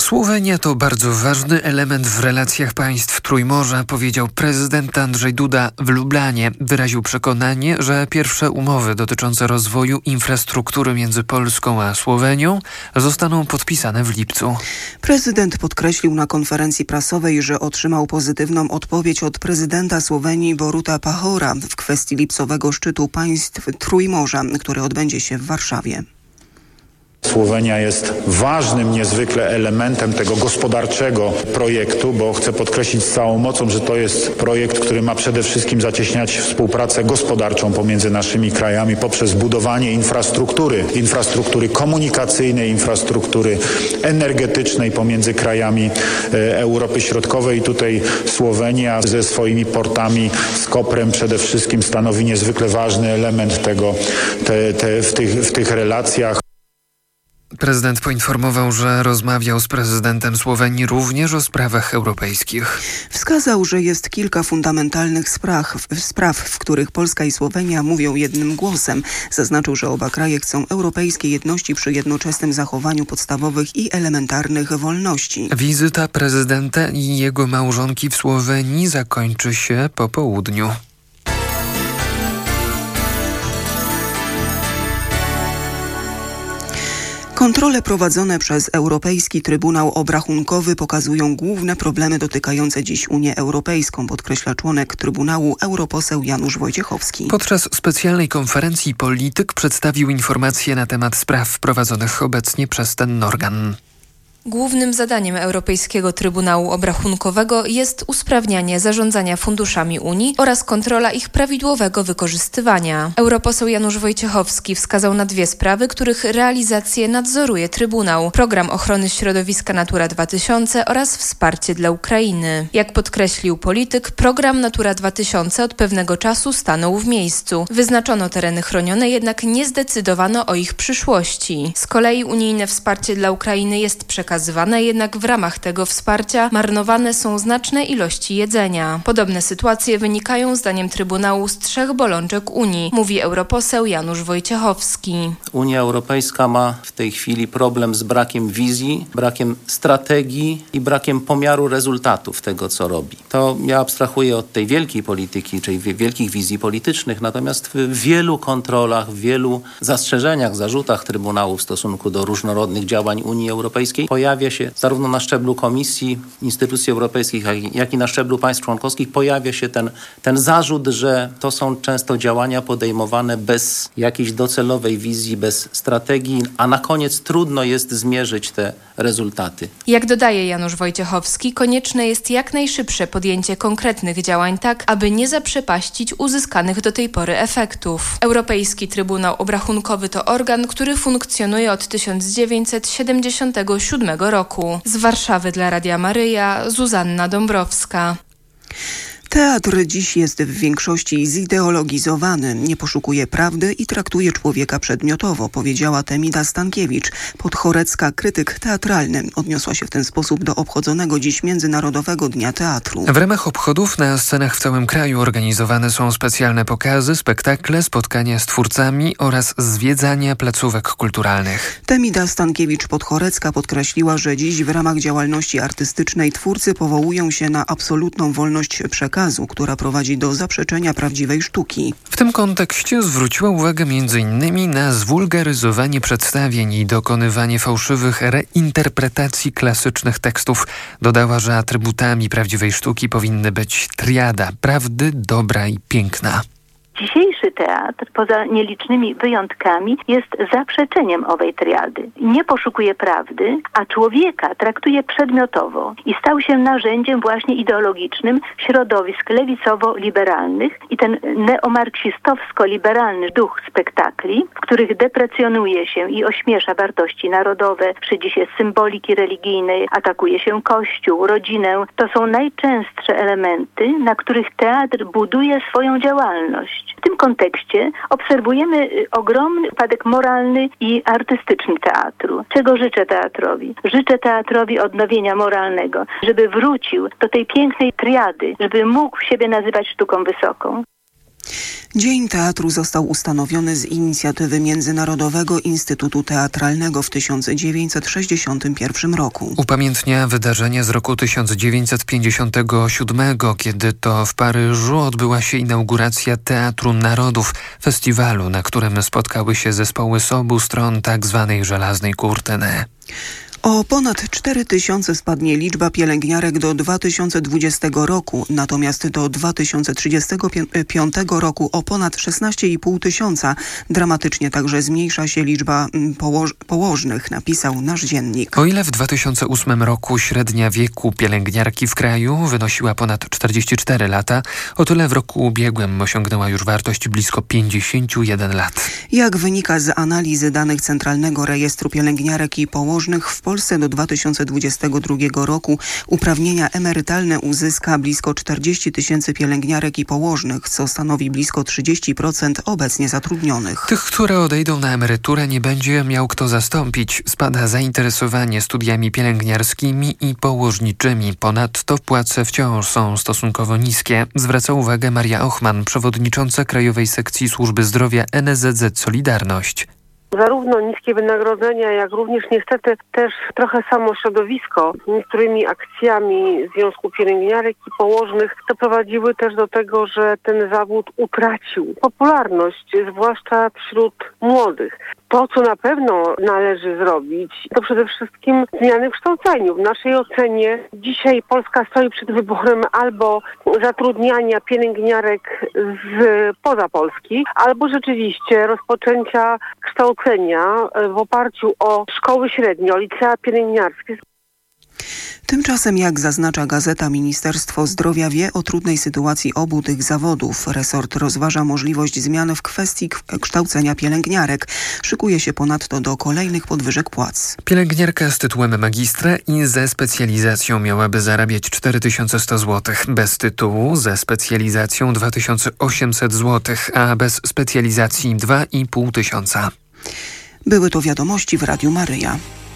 Słowenia to bardzo ważny element w relacjach państw Trójmorza, powiedział prezydent Andrzej Duda w Lublanie. Wyraził przekonanie, że pierwsze umowy dotyczące rozwoju infrastruktury między Polską a Słowenią zostaną podpisane w lipcu. Prezydent podkreślił na konferencji prasowej, że otrzymał pozytywną odpowiedź od prezydenta Słowenii Boruta Pahora w kwestii lipcowego szczytu państw Trójmorza, który odbędzie się w Warszawie. Słowenia jest ważnym niezwykle elementem tego gospodarczego projektu, bo chcę podkreślić z całą mocą, że to jest projekt, który ma przede wszystkim zacieśniać współpracę gospodarczą pomiędzy naszymi krajami poprzez budowanie infrastruktury komunikacyjnej, infrastruktury energetycznej pomiędzy krajami Europy Środkowej. I tutaj Słowenia ze swoimi portami, z Koprem przede wszystkim stanowi niezwykle ważny element tego, w tych relacjach. Prezydent poinformował, że rozmawiał z prezydentem Słowenii również o sprawach europejskich. Wskazał, że jest kilka fundamentalnych spraw, w których Polska i Słowenia mówią jednym głosem. Zaznaczył, że oba kraje chcą europejskiej jedności przy jednoczesnym zachowaniu podstawowych i elementarnych wolności. Wizyta prezydenta i jego małżonki w Słowenii zakończy się po południu. Kontrole prowadzone przez Europejski Trybunał Obrachunkowy pokazują główne problemy dotykające dziś Unię Europejską, podkreśla członek Trybunału europoseł Janusz Wojciechowski. Podczas specjalnej konferencji polityk przedstawił informacje na temat spraw prowadzonych obecnie przez ten organ. Głównym zadaniem Europejskiego Trybunału Obrachunkowego jest usprawnianie zarządzania funduszami Unii oraz kontrola ich prawidłowego wykorzystywania. Europoseł Janusz Wojciechowski wskazał na dwie sprawy, których realizację nadzoruje Trybunał: program ochrony środowiska Natura 2000 oraz wsparcie dla Ukrainy. Jak podkreślił polityk, program Natura 2000 od pewnego czasu stanął w miejscu. Wyznaczono tereny chronione, jednak nie zdecydowano o ich przyszłości. Z kolei unijne wsparcie dla Ukrainy jest przekazywane, jednak w ramach tego wsparcia marnowane są znaczne ilości jedzenia. Podobne sytuacje wynikają zdaniem Trybunału z trzech bolączek Unii, mówi europoseł Janusz Wojciechowski. Unia Europejska ma w tej chwili problem z brakiem wizji, brakiem strategii i brakiem pomiaru rezultatów tego, co robi. To ja abstrahuję od tej wielkiej polityki, czyli wielkich wizji politycznych, natomiast w wielu kontrolach, w wielu zastrzeżeniach, zarzutach Trybunału w stosunku do różnorodnych działań Unii Europejskiej pojawia się zarówno na szczeblu Komisji, instytucji europejskich, jak i na szczeblu państw członkowskich pojawia się ten zarzut, że to są często działania podejmowane bez jakiejś docelowej wizji, bez strategii, a na koniec trudno jest zmierzyć te rezultaty. Jak dodaje Janusz Wojciechowski, konieczne jest jak najszybsze podjęcie konkretnych działań tak, aby nie zaprzepaścić uzyskanych do tej pory efektów. Europejski Trybunał Obrachunkowy to organ, który funkcjonuje od 1977 roku. Z Warszawy dla Radia Maryja, Zuzanna Dąbrowska. Teatr dziś jest w większości zideologizowany, nie poszukuje prawdy i traktuje człowieka przedmiotowo, powiedziała Temida Stankiewicz, podchorecka krytyk teatralny. Odniosła się w ten sposób do obchodzonego dziś Międzynarodowego Dnia Teatru. W ramach obchodów na scenach w całym kraju organizowane są specjalne pokazy, spektakle, spotkania z twórcami oraz zwiedzania placówek kulturalnych. Temida Stankiewicz-Podchorecka podkreśliła, że dziś w ramach działalności artystycznej twórcy powołują się na absolutną wolność przekazu, która prowadzi do zaprzeczenia prawdziwej sztuki. W tym kontekście zwróciła uwagę m.in. na zwulgaryzowanie przedstawień i dokonywanie fałszywych reinterpretacji klasycznych tekstów. Dodała, że atrybutami prawdziwej sztuki powinny być triada prawdy, dobra i piękna. Dzisiejszy teatr, poza nielicznymi wyjątkami, jest zaprzeczeniem owej triady. Nie poszukuje prawdy, a człowieka traktuje przedmiotowo i stał się narzędziem właśnie ideologicznym środowisk lewicowo-liberalnych i ten neomarksistowsko-liberalny duch spektakli, w których deprecjonuje się i ośmiesza wartości narodowe, szydzi się symboliki religijnej, atakuje się Kościół, rodzinę. To są najczęstsze elementy, na których teatr buduje swoją działalność. W tym kontekście obserwujemy ogromny upadek moralny i artystyczny teatru. Czego życzę teatrowi? Życzę teatrowi odnowienia moralnego, żeby wrócił do tej pięknej triady, żeby mógł siebie nazywać sztuką wysoką. Dzień Teatru został ustanowiony z inicjatywy Międzynarodowego Instytutu Teatralnego w 1961 roku. Upamiętnia wydarzenie z roku 1957, kiedy to w Paryżu odbyła się inauguracja Teatru Narodów, festiwalu, na którym spotkały się zespoły z obu stron tzw. żelaznej kurtyny. O ponad 4000 spadnie liczba pielęgniarek do 2020 roku, natomiast do 2035 roku o ponad 16,5 tysiąca. Dramatycznie także zmniejsza się liczba położnych, napisał nasz dziennik. O ile w 2008 roku średnia wieku pielęgniarki w kraju wynosiła ponad 44 lata, o tyle w roku ubiegłym osiągnęła już wartość blisko 51 lat. Jak wynika z analizy danych Centralnego Rejestru Pielęgniarek i Położnych, w Polsce do 2022 roku uprawnienia emerytalne uzyska blisko 40 tysięcy pielęgniarek i położnych, co stanowi blisko 30% obecnie zatrudnionych. Tych, które odejdą na emeryturę, nie będzie miał kto zastąpić. Spada zainteresowanie studiami pielęgniarskimi i położniczymi. Ponadto płace wciąż są stosunkowo niskie. Zwraca uwagę Maria Ochman, przewodnicząca Krajowej Sekcji Służby Zdrowia NSZZ Solidarność. Zarówno niskie wynagrodzenia, jak również niestety też trochę samo środowisko z niektórymi akcjami Związku Pielęgniarek i Położnych doprowadziły też do tego, że ten zawód utracił popularność, zwłaszcza wśród młodych. To, co na pewno należy zrobić, to przede wszystkim zmiany w kształceniu. W naszej ocenie dzisiaj Polska stoi przed wyborem albo zatrudniania pielęgniarek poza Polski, albo rzeczywiście rozpoczęcia kształcenia w oparciu o szkoły średnie, o licea pielęgniarskie. Tymczasem, jak zaznacza gazeta, Ministerstwo Zdrowia wie o trudnej sytuacji obu tych zawodów. Resort rozważa możliwość zmian w kwestii kształcenia pielęgniarek. Szykuje się ponadto do kolejnych podwyżek płac. Pielęgniarka z tytułem magistra i ze specjalizacją miałaby zarabiać 4100 zł. Bez tytułu ze specjalizacją 2800 zł, a bez specjalizacji 2500. Były to wiadomości w Radiu Maryja.